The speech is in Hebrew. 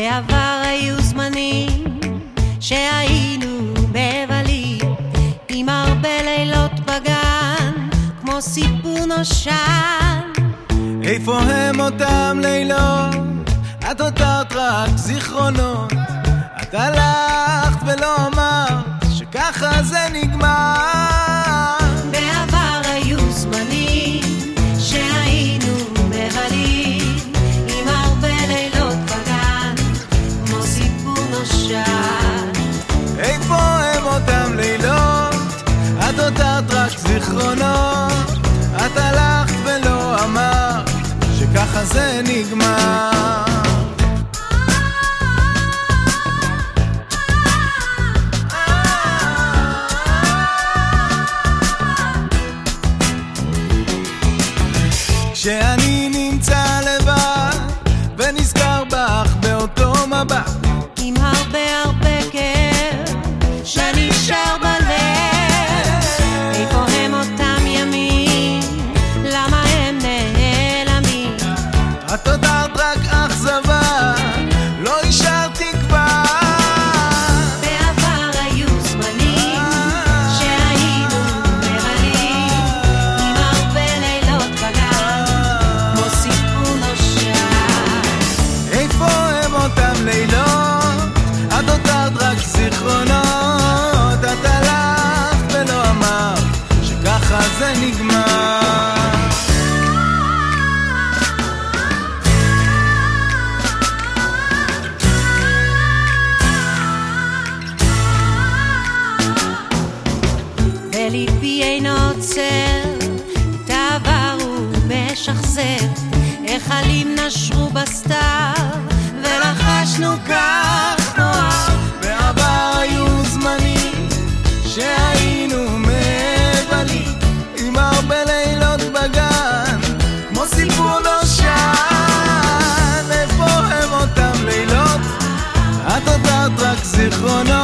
בעבר היו זמנים שהיינו מבלים עם הרבה לילות בגן כמו סיפור נושן. איפה הם אותם לילות? את הותרת רק זיכרונות. את הלכת ולא אמרת שככה זה נגמר. בעבר היו זמנים שהיינו מבלים עם הרבה לילות בגן כמו סיפור נושן. איפה הם אותם לילות? את הותרת רק זיכרונות. את הלכת ולא אמרת שככה זה נגמר. כשאני נמצא לבד ונזכר בך באותו מבט עם הרבה הרבה כאב שנשאר בלב. איפה הם אותם ימים? למה הם נעלמים? את הותרת רק אכזבה, לא השארת תקווה. בעבר היו זמנים שהיינו מבלים עם הרבה לילות בגן כמו סיפור נושן. איפה הם אותם לילות? את הותרת רק זיכרונות. את הלכת ולא אמרת שככה זה נגמר. וליבי אינו עוצר, את העבר הוא משחזר, איך עלים נשרו בסתיו ולחשנו כך נוח. בעבר היו זמנים שהיינו מבלים עם הרבה לילות בגן כמו סיפור נושן. איפה הם אותם לילות? את הותרת רק זיכרונות.